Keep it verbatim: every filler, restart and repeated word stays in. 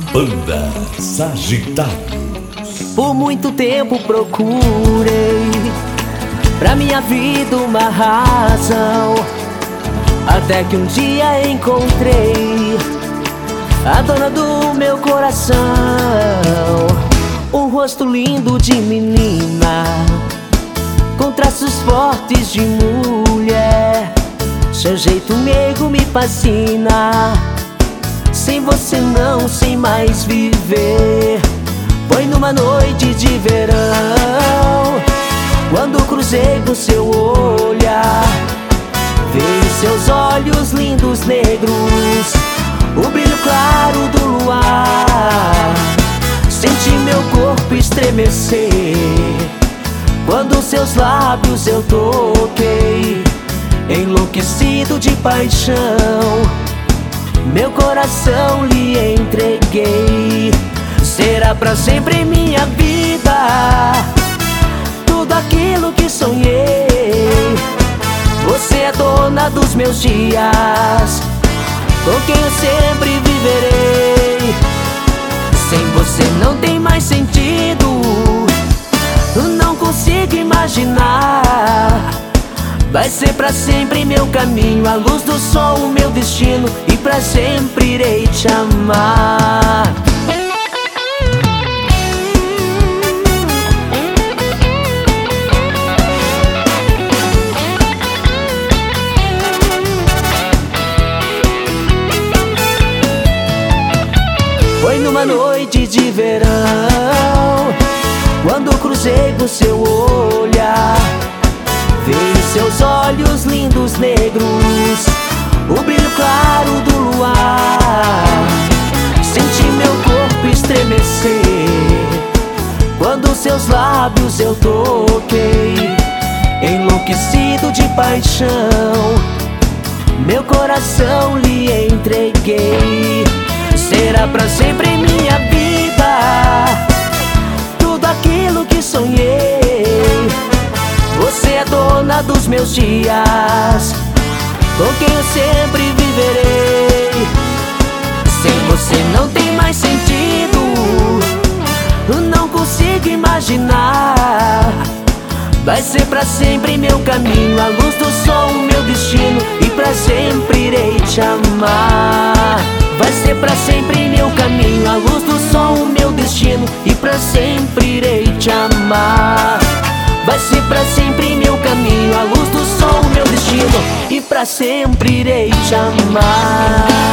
Banda Sagitários. Por muito tempo procurei pra minha vida uma razão, até que um dia encontrei a dona do meu coração. Um rosto lindo de menina, com traços fortes de mulher. Seu jeito meigo me fascina, sem você não sei mais viver. Foi numa noite de verão, quando cruzei com seu olhar, vi seus olhos lindos negros, o brilho claro do luar. Senti meu corpo estremecer, quando seus lábios eu toquei, enlouquecido de paixão, meu coração lhe entreguei. Será pra sempre minha vida, tudo aquilo que sonhei. Você é dona dos meus dias, com quem eu sempre viverei. Sem você não tem mais sentido, não consigo imaginar. Vai ser pra sempre meu caminho, a luz do sol o meu destino, e pra sempre irei te amar. Foi numa noite de verão, quando cruzei com seu olhar, vi seus olhos lindos negros, o brilho claro do luar. Senti meu corpo estremecer, quando seus lábios eu toquei, enlouquecido de paixão, meu coração lhe entreguei. Será pra sempre minha vida, tudo aquilo que sonhei. Você é dona dos meus dias, com quem eu sempre viverei. Sem você não tem mais sentido, não consigo imaginar. Vai ser pra sempre meu caminho, a luz do sol o meu destino, e pra sempre irei te amar. Vai ser pra sempre meu caminho, a luz do sol o meu destino, e pra sempre irei te amar. Vai ser pra sempre meu caminho, a luz do sol o meu destino, e pra sempre irei te amar.